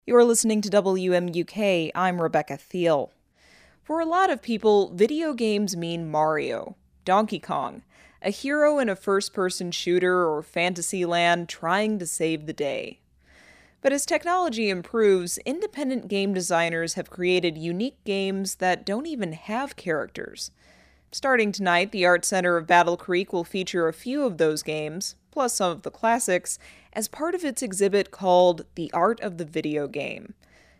You're listening to WMUK. I'm Rebecca Thiel. For a lot of people, video games mean Mario, Donkey Kong, a hero in a first-person shooter or fantasy land trying to save the day. But as technology improves, independent game designers have created unique games that don't even have characters. Starting tonight, the Art Center of Battle Creek will feature a few of those games, plus some of the classics, as part of its exhibit called The Art of the Video Game.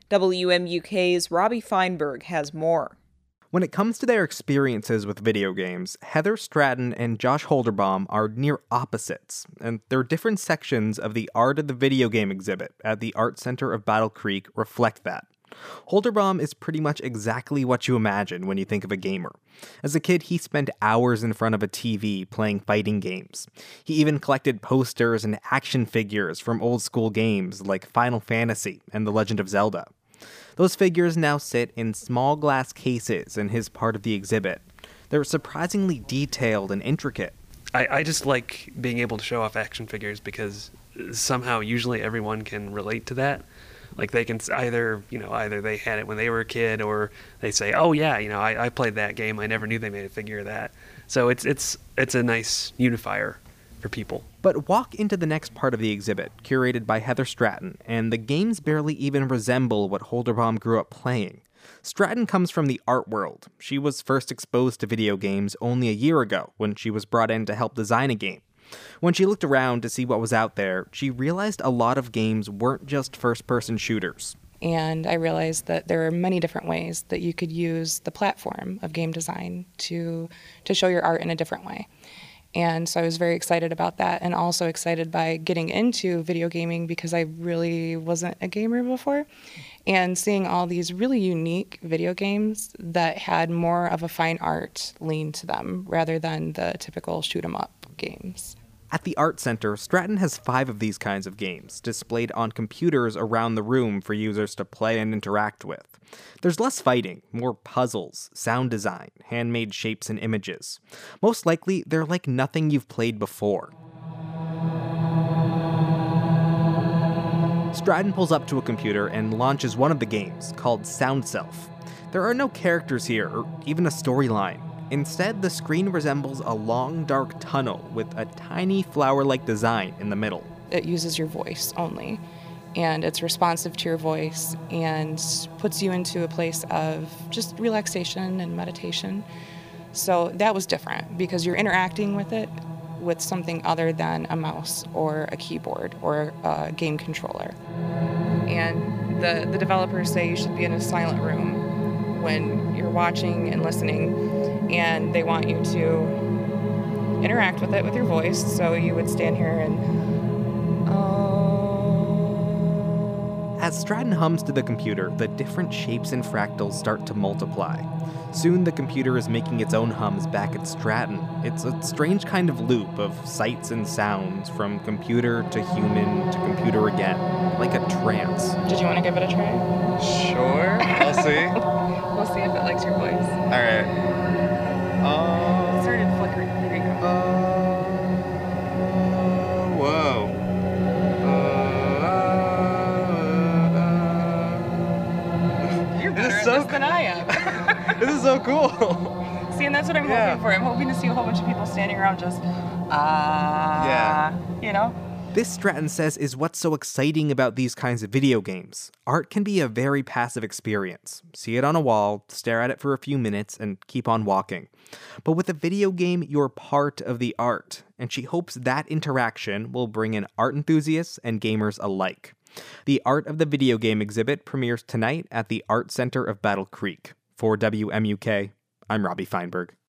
WMUK's Robbie Feinberg has more. When it comes to their experiences with video games, Heather Stratton and Josh Holderbaum are near opposites, and their different sections of the Art of the Video Game exhibit at the Art Center of Battle Creek reflect that. Holderbaum is pretty much exactly what you imagine when you think of a gamer. As a kid, he spent hours in front of a TV playing fighting games. He even collected posters and action figures from old school games like Final Fantasy and The Legend of Zelda. Those figures now sit in small glass cases in his part of the exhibit. They're surprisingly detailed and intricate. I just like being able to show off action figures because somehow usually everyone can relate to that. Like they can either they had it when they were a kid, or they say, oh yeah, I played that game. I never knew they made a figure of that. So it's a nice unifier for people. But walk into the next part of the exhibit, curated by Heather Stratton, and the games barely even resemble what Holderbaum grew up playing. Stratton comes from the art world. She was first exposed to video games only a year ago when she was brought in to help design a game. When she looked around to see what was out there, she realized a lot of games weren't just first-person shooters. And I realized that there are many different ways that you could use the platform of game design to show your art in a different way. And so I was very excited about that, and also excited by getting into video gaming because I really wasn't a gamer before. And seeing all these really unique video games that had more of a fine art lean to them rather than the typical shoot 'em up games. At the Art Center, Stratton has 5 of these kinds of games displayed on computers around the room for users to play and interact with. There's less fighting, more puzzles, sound design, handmade shapes and images. Most likely, they're like nothing you've played before. Stratton pulls up to a computer and launches one of the games, called Sound Self. There are no characters here, or even a storyline. Instead, the screen resembles a long, dark tunnel with a tiny flower-like design in the middle. It uses your voice only, and it's responsive to your voice and puts you into a place of just relaxation and meditation. So that was different because you're interacting with it with something other than a mouse or a keyboard or a game controller. And the developers say you should be in a silent room when you're watching and listening, and they want you to interact with it with your voice, so you would stand here and As Stratton hums to the computer, the different shapes and fractals start to multiply. Soon the computer is making its own hums back at Stratton. It's a strange kind of loop of sights and sounds from computer to human to computer again, like a trance. Did you want to give it a try? Sure, I'll see. We'll see if it likes your voice. All right. It started flickering. Here you go. Whoa. You're better This is at so this than I am. This is so cool. See, and that's what I'm hoping for. I'm hoping to see a whole bunch of people standing around just, you know? This, Stratton says, is what's so exciting about these kinds of video games. Art can be a very passive experience. See it on a wall, stare at it for a few minutes, and keep on walking. But with a video game, you're part of the art, and she hopes that interaction will bring in art enthusiasts and gamers alike. The Art of the Video Game exhibit premieres tonight at the Art Center of Battle Creek. For WMUK, I'm Robbie Feinberg.